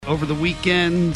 Over the weekend,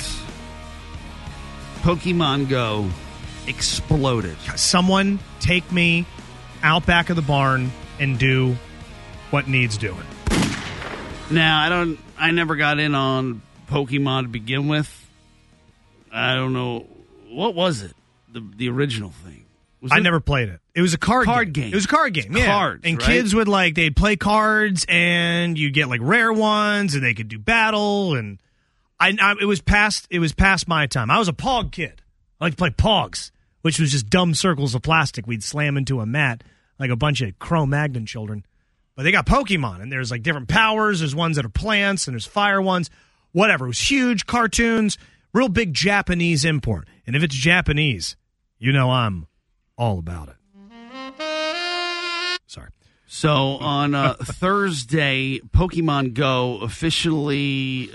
Pokemon Go exploded. Someone take me out back of the barn and do what needs doing. Now, I never got in on Pokemon to begin with. I don't know. What was it? The original thing? I never played it. It was a card game. It was a card game, yeah. Cards, and right? kids would they'd play cards, and you'd get rare ones, and they could do battle, and it was past my time. I was a Pog kid. I like to play Pogs, which was just dumb circles of plastic we'd slam into a mat like a bunch of Cro-Magnon children. But they got Pokemon, and there's different powers. There's ones that are plants, and there's fire ones. Whatever. It was huge, cartoons, real big Japanese import. And if it's Japanese, you know I'm all about it. Sorry. So on Thursday, Pokemon Go officially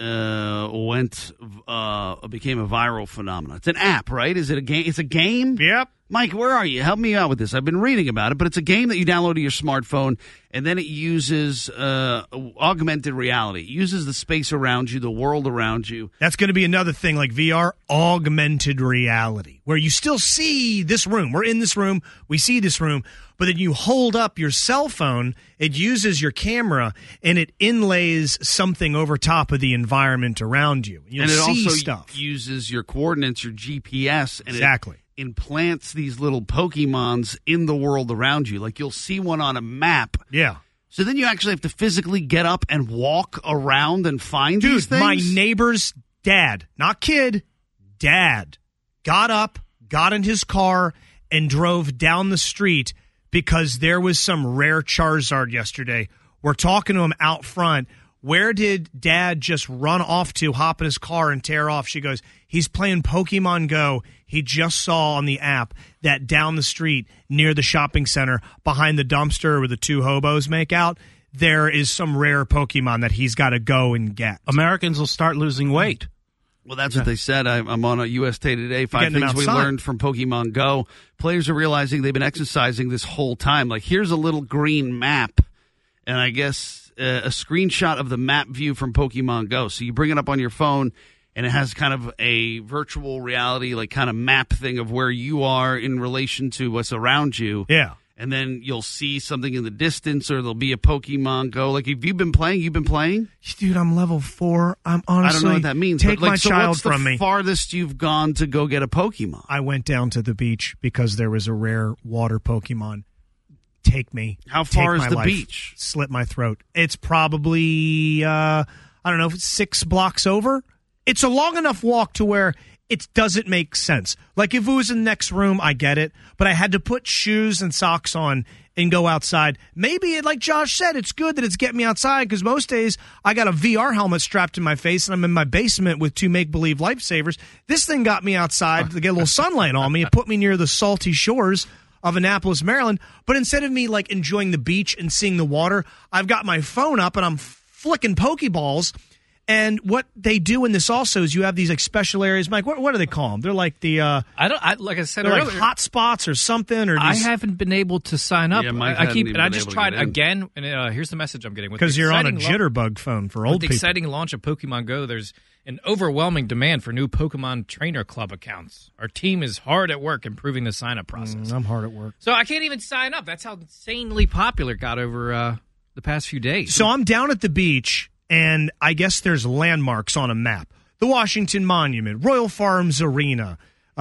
became a viral phenomenon. It's an app, right? Is it a game? It's a game? Yep. Mike, where are you? Help me out with this. I've been reading about it, but it's a game that you download to your smartphone, and then it uses augmented reality. It uses the space around you, the world around you. That's going to be another thing like VR, augmented reality, where you still see this room. We're in this room. We see this room. But then you hold up your cell phone, it uses your camera, and it inlays something over top of the environment around you. You'll and it see also stuff. Uses your coordinates, your GPS, and exactly. It implants these little Pokemons in the world around you. Like you'll see one on a map. Yeah. So then you actually have to physically get up and walk around and find these things? My neighbor's dad, not kid, dad, got up, got in his car, and drove down the street because there was some rare Charizard yesterday. We're talking to him out front. Where did Dad just run off to, hop in his car, and tear off? She goes, he's playing Pokemon Go. He just saw on the app that down the street near the shopping center, behind the dumpster where the two hobos make out, there is some rare Pokemon that he's got to go and get. Americans will start losing weight. Well, that's what they said. I'm on a USA Today. 5 things we learned from Pokemon Go. Players are realizing they've been exercising this whole time. Like, here's a little green map, and I guess a screenshot of the map view from Pokemon Go. So you bring it up on your phone, and it has kind of a virtual reality, kind of map thing of where you are in relation to what's around you. Yeah. And then you'll see something in the distance, or there'll be a Pokemon Go. Like, if you've been playing, Dude, I'm level 4. I'm honestly, I don't know what that means. Take my so child what's from me. the farthest you've gone to go get a Pokemon? I went down to the beach because there was a rare water Pokemon. Take me. How far is the life. beach? Slit my throat. It's probably, I don't know, 6 blocks over. It's a long enough walk to where it doesn't make sense. Like, if it was in the next room, I get it. But I had to put shoes and socks on and go outside. Maybe, like Josh said, it's good that it's getting me outside, because most days I got a VR helmet strapped to my face and I'm in my basement with 2 make-believe lifesavers. This thing got me outside to get a little sunlight on me. It put me near the salty shores of Annapolis, Maryland. But instead of me enjoying the beach and seeing the water, I've got my phone up and I'm flicking Pokeballs. And what they do in this also is you have these special areas. Mike, what do they call them? They're like the like I said they're earlier, like hot spots or something. Or I haven't been able to sign up. Yeah, Mike I just tried again, and here's the message I'm getting. Because you're on a jitterbug phone for old people. With the exciting launch of Pokemon Go, there's an overwhelming demand for new Pokemon Trainer Club accounts. Our team is hard at work improving the sign-up process. I'm hard at work. So I can't even sign up. That's how insanely popular it got over the past few days. So I'm down at the beach, and I guess there's landmarks on a map. The Washington Monument, Royal Farms Arena,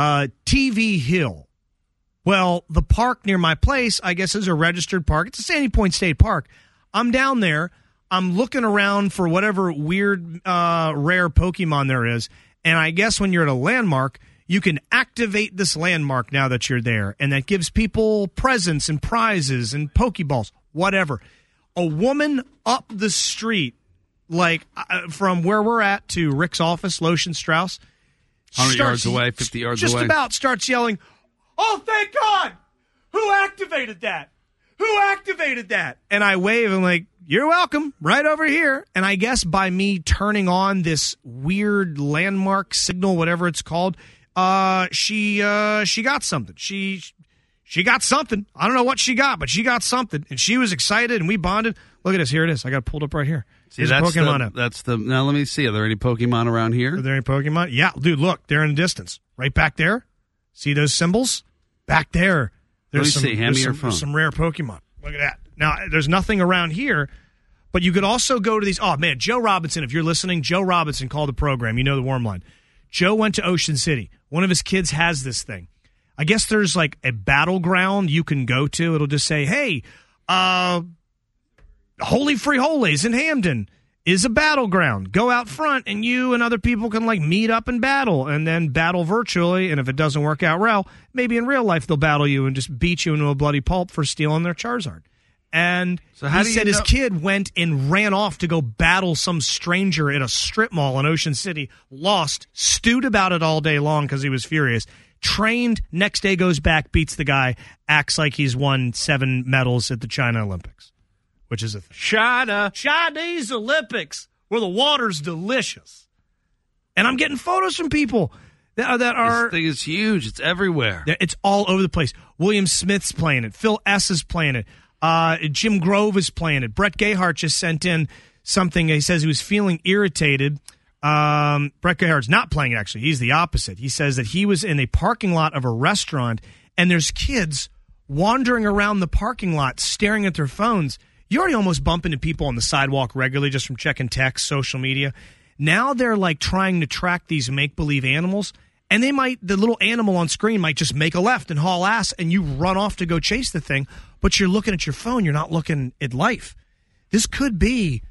TV Hill. Well, the park near my place, I guess, is a registered park. It's a Sandy Point State Park. I'm down there. I'm looking around for whatever weird, rare Pokemon there is. And I guess when you're at a landmark, you can activate this landmark now that you're there. And that gives people presents and prizes and Pokeballs, whatever. A woman up the street, from where we're at to Rick's office, Lotion Strauss, 100 yards away, 50 yards away. Just about starts yelling, "Oh, thank God! Who activated that? Who activated that?" And I wave, and like, "You're welcome, right over here." And I guess by me turning on this weird landmark signal, whatever it's called, she got something. She got something. I don't know what she got, but she got something. And she was excited, and we bonded. Look at this. Here it is. I got it pulled up right here. See, that's now let me see. Are there any Pokemon around here? Are there any Pokemon? Yeah, dude, look, they're in the distance. Right back there. See those symbols? Back there. There's some rare Pokemon. Look at that. Now, there's nothing around here, but you could also go to these. Oh, man, Joe Robinson, if you're listening, Joe Robinson called the program. You know the Worm Line. Joe went to Ocean City. One of his kids has this thing. I guess there's like a battleground you can go to. It'll just say, hey, Holy Frijoles in Hamden is a battleground. Go out front and you and other people can like meet up and battle and then battle virtually. And if it doesn't work out well, maybe in real life they'll battle you and just beat you into a bloody pulp for stealing their Charizard. And he said his kid went and ran off to go battle some stranger at a strip mall in Ocean City, lost, stewed about it all day long because he was furious, trained, next day goes back, beats the guy, acts like he's won 7 medals at the China Olympics, which is a thing. Chinese Olympics, where the water's delicious. And I'm getting photos from people that are... This thing is huge. It's everywhere. It's all over the place. William Smith's playing it. Phil S. is playing it. Jim Grove is playing it. Brett Gayhart just sent in something. He says he was feeling irritated. Brett Gayhart's not playing it, actually. He's the opposite. He says that he was in a parking lot of a restaurant, and there's kids wandering around the parking lot staring at their phones. You already almost bump into people on the sidewalk regularly just from checking text, social media. Now they're like trying to track these make-believe animals, and the little animal on screen might just make a left and haul ass, and you run off to go chase the thing, but you're looking at your phone. You're not looking at life. This could be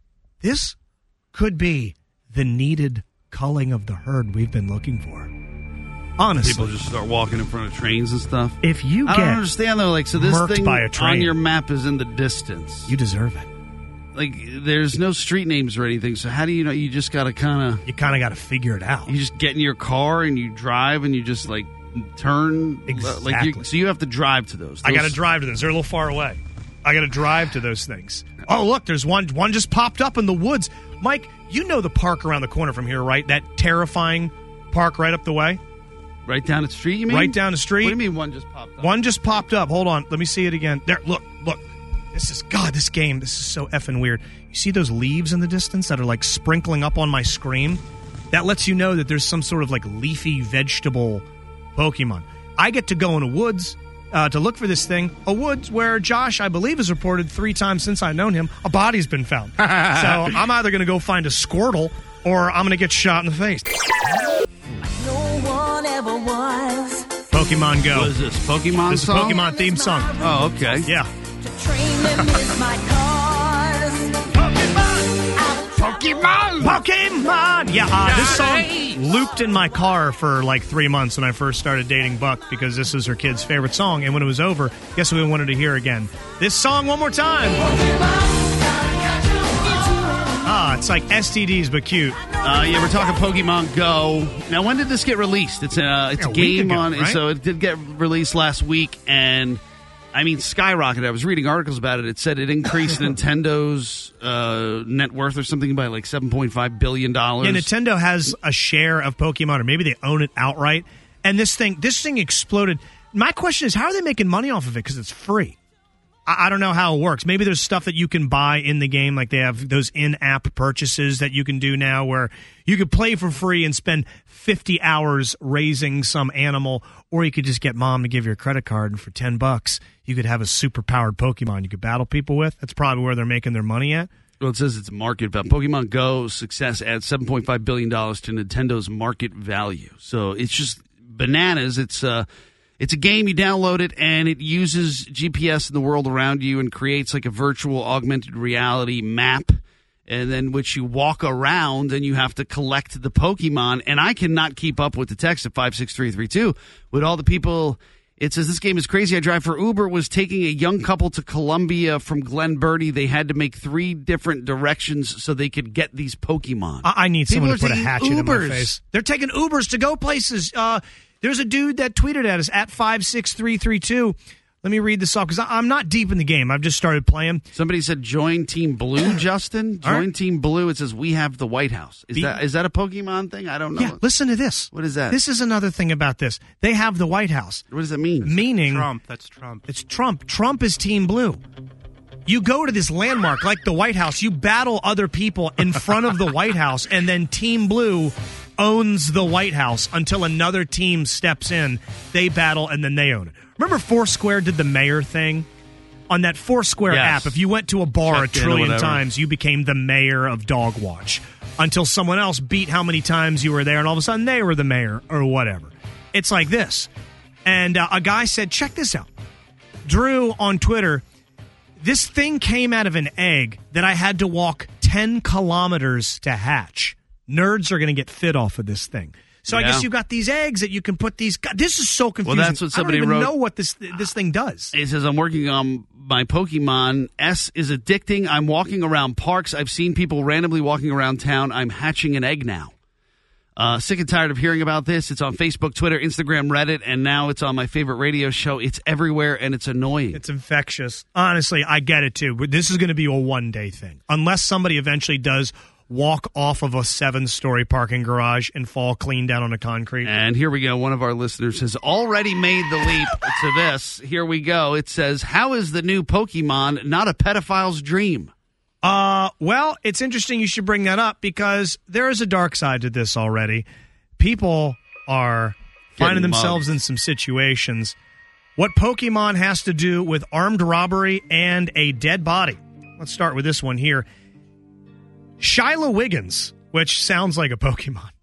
the needed culling of the herd we've been looking for. Honestly. People just start walking in front of trains and stuff. If you I don't understand, though. Like, so this thing by a train, on your map is in the distance. You deserve it. Like, there's no street names or anything, so how do you know? You just got to kind of... You kind of got to figure it out. You just get in your car and you drive and you just, like, turn. Exactly. Like so you have to drive to those. I got to drive to those. They're a little far away. I got to drive to those things. Oh, look, there's one. One just popped up in the woods. Mike, you know the park around the corner from here, right? That terrifying park right up the way? Right down the street, you mean? Right down the street. What do you mean one just popped up? One just popped up. Hold on. Let me see it again. There, look. This game, this is so effing weird. You see those leaves in the distance that are like sprinkling up on my screen? That lets you know that there's some sort of like leafy vegetable Pokemon. I get to go in a woods to look for this thing. A woods where Josh, I believe, has reported 3 times since I've known him, a body's been found. So I'm either going to go find a Squirtle or I'm going to get shot in the face. No one ever was. Pokemon Go. What is this? Pokemon This is a song? Pokemon theme song. Oh, okay. Yeah. To train them is my cause. Pokemon! Yeah, this song looped in my car for like 3 months when I first started dating Buck because this was her kid's favorite song. And when it was over, guess what we wanted to hear again? This song one more time. It's like STDs, but cute. Yeah, we're talking Pokemon Go. Now, when did this get released? It's a game ago, on, right? So it did get released last week, and I mean, skyrocketed. I was reading articles about it. It said it increased Nintendo's net worth or something by like $7.5 billion. Yeah, Nintendo has a share of Pokemon, or maybe they own it outright. And this thing exploded. My question is, how are they making money off of it? Because it's free. I don't know how it works. Maybe there's stuff that you can buy in the game, like they have those in-app purchases that you can do now where you could play for free and spend 50 hours raising some animal, or you could just get mom to give you a credit card, and for $10, you could have a super-powered Pokemon you could battle people with. That's probably where they're making their money at. Well, it says it's market value. Pokemon Go's success adds $7.5 billion to Nintendo's market value. So it's just bananas. It's a game, you download it, and it uses GPS in the world around you and creates like a virtual augmented reality map, and then which you walk around and you have to collect the Pokemon. And I cannot keep up with the text at 56332 with all the people. It says, this game is crazy. I drive for Uber, was taking a young couple to Columbia from Glen Burnie. They had to make 3 different directions so they could get these Pokemon. I need someone to put a hatchet Ubers in my face. They're taking Ubers to go places. There's a dude that tweeted at us at 56332. Let me read this off because I'm not deep in the game. I've just started playing. Somebody said join Team Blue, Justin. Join right. Team Blue. It says we have the White House. Is that a Pokemon thing? I don't know. Yeah, listen to this. What is that? This is another thing about this. They have the White House. What does that mean? Meaning Trump. That's Trump. It's Trump. Trump is Team Blue. You go to this landmark like the White House. You battle other people in front of the White House, and then Team Blue owns the White House until another team steps in. They battle, and then they own it. Remember Foursquare did the mayor thing? On that Foursquare app, if you went to a bar a trillion times, you became the mayor of Dogwatch until someone else beat how many times you were there, and all of a sudden they were the mayor or whatever. It's like this. And a guy said, check this out. Drew on Twitter, this thing came out of an egg that I had to walk 10 kilometers to hatch. Nerds are going to get fit off of this thing. So I guess you've got these eggs that you can put these. God, this is so confusing. Well, that's what somebody I don't even wrote. know what this thing does. He says, I'm working on my Pokemon. S is addicting. I'm walking around parks. I've seen people randomly walking around town. I'm hatching an egg now. Sick and tired of hearing about this. It's on Facebook, Twitter, Instagram, Reddit, and now it's on my favorite radio show. It's everywhere, and it's annoying. It's infectious. Honestly, I get it, too. But this is going to be a one-day thing. Unless somebody eventually does walk off of a 7-story parking garage and fall clean down on the concrete. And here we go. One of our listeners has already made the leap to this. Here we go. It says, how is the new Pokemon not a pedophile's dream? Well, it's interesting you should bring that up because there is a dark side to this already. People are finding themselves in some situations. What Pokemon has to do with armed robbery and a dead body. Let's start with this one here. Shiloh Wiggins, which sounds like a Pokemon.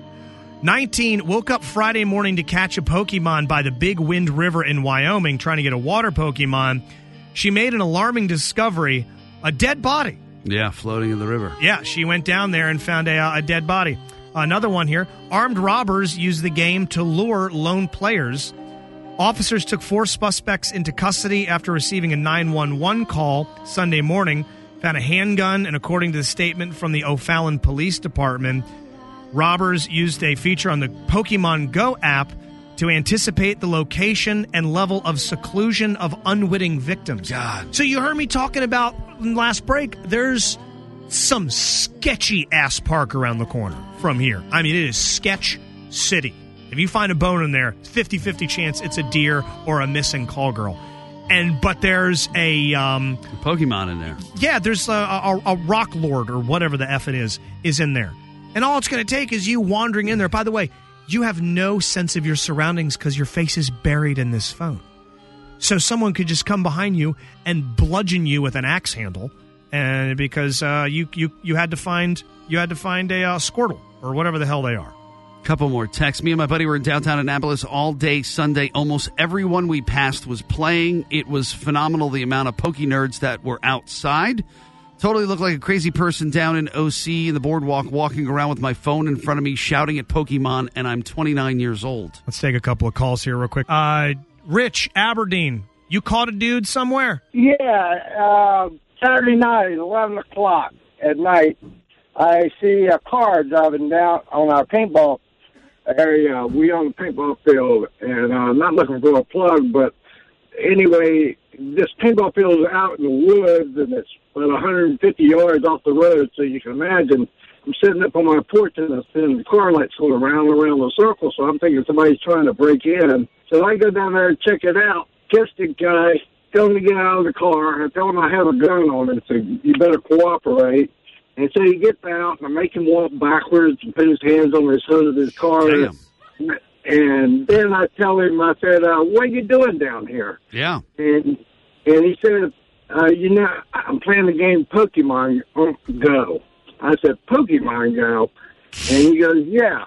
19, woke up Friday morning to catch a Pokemon by the Big Wind River in Wyoming, trying to get a water Pokemon. She made an alarming discovery, a dead body. Yeah, floating in the river. Yeah, she went down there and found a dead body. Another one here. Armed robbers use the game to lure lone players. Officers took 4 suspects into custody after receiving a 911 call Sunday morning. Found a handgun, and according to the statement from the O'Fallon Police Department, robbers used a feature on the Pokemon Go app to anticipate the location and level of seclusion of unwitting victims. God. So you heard me talking about in last break, there's some sketchy-ass park around the corner from here. I mean, it is Sketch City. If you find a bone in there, 50-50 chance it's a deer or a missing call girl. But there's a Pokemon in there. Yeah, there's a rock lord or whatever the F it is in there. And all it's going to take is you wandering in there. By the way, you have no sense of your surroundings because your face is buried in this phone. So someone could just come behind you and bludgeon you with an axe handle, and because you had to find a Squirtle or whatever the hell they are. Couple more texts. Me and my buddy were in downtown Annapolis all day Sunday. Almost everyone we passed was playing. It was phenomenal, the amount of Poke nerds that were outside. Totally looked like a crazy person down in OC in the boardwalk, walking around with my phone in front of me, shouting at Pokemon, and I'm 29 years old. Let's take a couple of calls here real quick. Rich, Aberdeen, you caught a dude somewhere? Yeah, Saturday night, 11 o'clock at night, I see a car driving down on our paintball area. We own a paintball field, and I'm not looking for a plug, but anyway, this paintball field is out in the woods, and it's about 150 yards off the road, so you can imagine I'm sitting up on my porch, and the car lights going around the circle, so I'm thinking somebody's trying to break in. So I go down there and check it out. Kiss the guy, tell him to get out of the car, and tell him I have a gun on him, so you better cooperate. And so he gets out, and I make him walk backwards and put his hands on his hood of his car. Damn. And then I tell him, I said, what are you doing down here? Yeah. And he said, I'm playing the game Pokemon Go. I said, Pokemon Go? And he goes, yeah.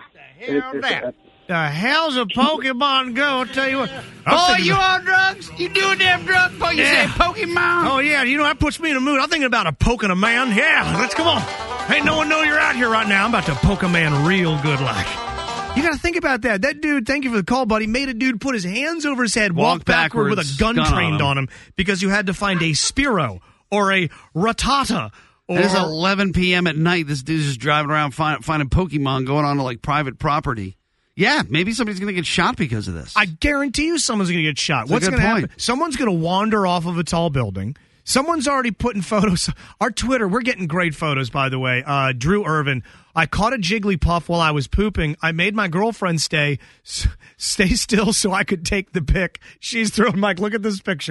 The hell's a Pokemon Go? I'll tell you what. Oh, you on drugs? You doing damn drugs? You say Pokemon? Oh, yeah. You know, that puts me in a mood. I'm thinking about a poking a man. Yeah, let's come on. Hey, no one know you're out here right now. I'm about to poke a man real good like. You got to think about that. That dude, thank you for the call, buddy, made a dude put his hands over his head, walk backward with a gun trained on him because you had to find a Spearow or a Rattata. It is 11 p.m. at night. This dude's just driving around finding Pokemon going on to, like, private property. Yeah, maybe somebody's going to get shot because of this. I guarantee you someone's going to get shot. That's What's a good going to point. happen? Someone's going to wander off of a tall building. Someone's already putting photos. Our Twitter, we're getting great photos, by the way. Drew Irvin, I caught a Jigglypuff while I was pooping. I made my girlfriend stay still so I could take the pic. She's throwing, Mike, look at this picture.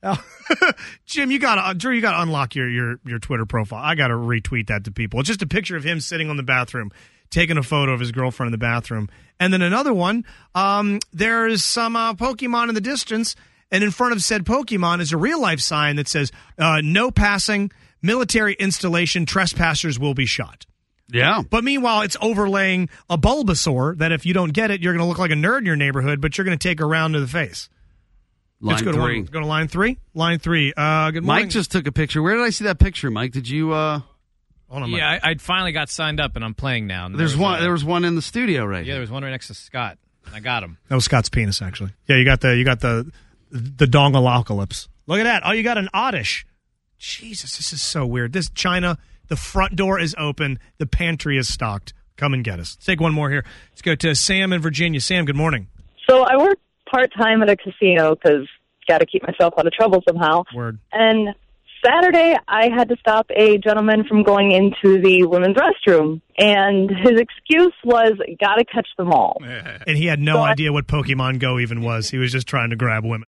Jim, Drew, you gotta unlock your Twitter profile. I gotta retweet that to people. It's just a picture of him sitting on the bathroom, taking a photo of his girlfriend in the bathroom. And then another one, there's some Pokemon in the distance, and in front of said Pokemon is a real-life sign that says, no passing, military installation, trespassers will be shot. Yeah. But meanwhile, it's overlaying a Bulbasaur that if you don't get it, you're going to look like a nerd in your neighborhood, but you're going to take a round to the face. Line Let's go 3. Go to line 3. Line 3. Good morning. Mike just took a picture. Where did I see that picture, Mike? Did you... Hold on, Mike. Yeah, I finally got signed up, and I'm playing now. And There was one in the studio right Yeah, here. there was one right next to Scott. I got him. That was Scott's penis, actually. Yeah, you got the dongalocalypse. Look at that. Oh, you got an oddish. Jesus, this is so weird. This China, the front door is open. The pantry is stocked. Come and get us. Let's take one more here. Let's go to Sam in Virginia. Sam, good morning. So I work part-time at a casino because got to keep myself out of trouble somehow. Word. And Saturday, I had to stop a gentleman from going into the women's restroom. And his excuse was, got to catch them all. And he had no idea what Pokemon Go even was. He was just trying to grab women.